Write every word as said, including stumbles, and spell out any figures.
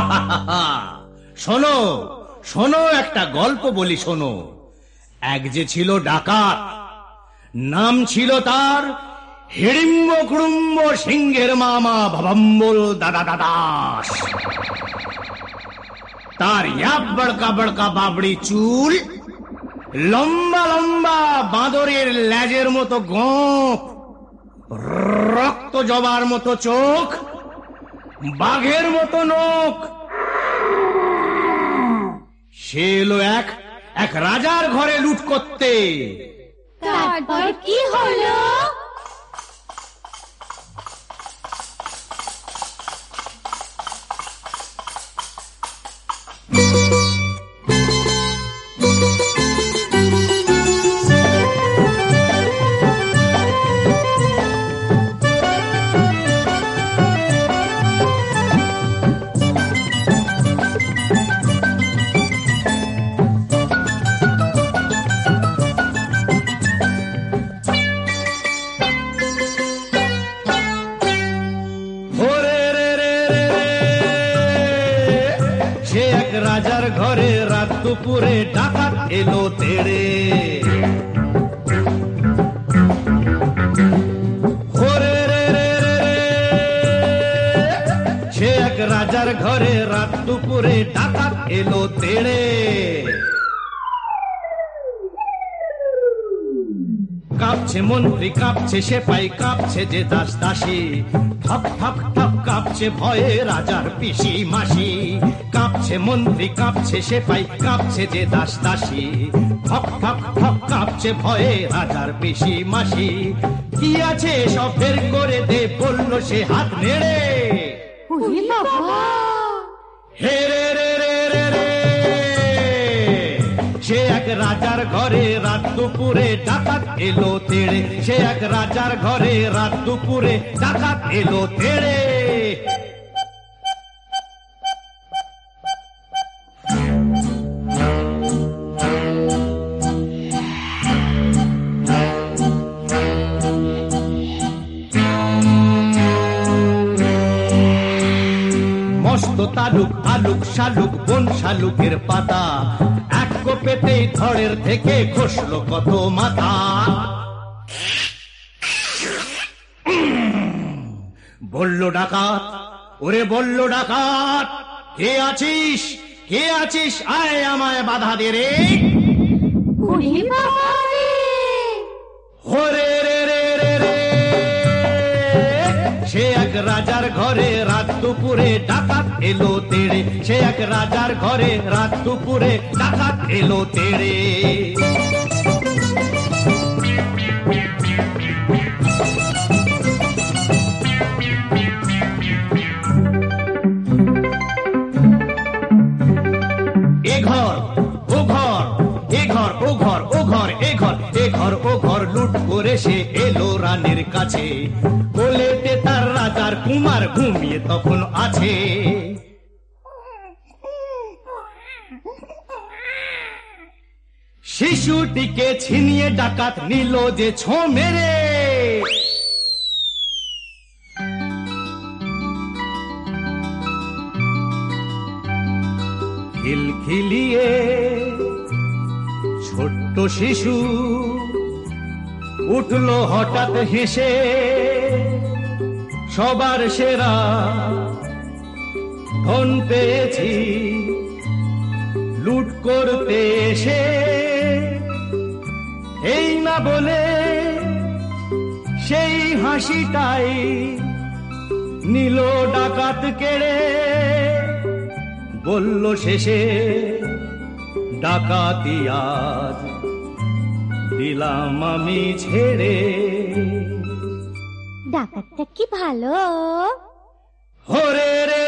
শোনো শোনো, একটা গল্প বলি শোনো। এক যে ছিল ডাকাত, নাম ছিল তার হিড়িম্ব কুড়ুম্ব সিংহের মামা ভবম্বল দাদা দাদাস। তার ইয়াব বড়কা বড়কা বাবড়ি চুল, লম্বা লম্বা বাঁদরের লেজের মতো গোঁফ, রক্ত জবার মতো চোখ, বাঘের মতো নখ। সে এলো এক এক রাজার ঘরে লুট করতে। তারপর কি হলো? রাজার ঘরে রাত দুপুরে ডাকাত এলো তেড়ে। ওরে রে রে রে, সে এক রাজার ঘরে রাত দুপুরে ডাকাত এলো তেড়ে। কাঁপছে মন্ত্রী, কাঁপছে সেপাই, কাঁপছে যে দাস দাসী, ঠক ঠক ঠক কাঁপছে ভয়ে রাজার পিসি মাসি। কাঁপছে মন্ত্রী, কাঁপছে সেপাই, কাঁপছে যে দাস দাসী, ঠক ঠক ঠক কাঁপছে ভয়ে রাজার পিসি মাসি। কি আছে সব বের করে দে, বলল সে হাত নেড়ে। হে রে রে রে রে রে, সে এক রাজার ঘরে রাত দুপুরে ডাকাত এলো তেড়ে। সে এক রাজার ঘরে রাত দুপুরে ডাকাত এলো তেড়ে। মস্ত তালুক আলুক শালুক বন শালুকের পাতা, এক কোপেতেই ধড়ের থেকে খসলো কত মাথা। বলল ডাকাত, ওরে বলল ডাকাত, কে আছিস কে আছিস, আয় আমায় বাধা দে রে। ওরে রে রে রে রে, সে এক রাজার ঘরে রাত দুপুরে ডাকাত এলো তেড়ে। সে এক রাজার ঘরে রাত দুপুরে ডাকাত এলো তেড়ে। এ ঘর ও ঘর, এ ঘর ও ঘর, ও ঘর এ ঘর, এ ঘর ও ঘর লুট করে সে এলো রানীর কাছে। কোলেতে তার রাজার কুমার ঘুমিয়ে তখন আছে। শিশুটিকে ছিনিয়ে ডাকাত নিল যে ছো মেরে। খিলখিলিয়ে ছোট্ট শিশু উঠলো হঠাৎ হেসে, সবার সেরা ধন পেয়েছি লুট করতে এসে। এই না বলে সেই হাসিটাই নিল ডাকাত কেড়ে। বলল শেষে ডাকাতি আজ দিলাম আমি ছেড়ে। ডাকাতটা কি ভালো। ওরে রে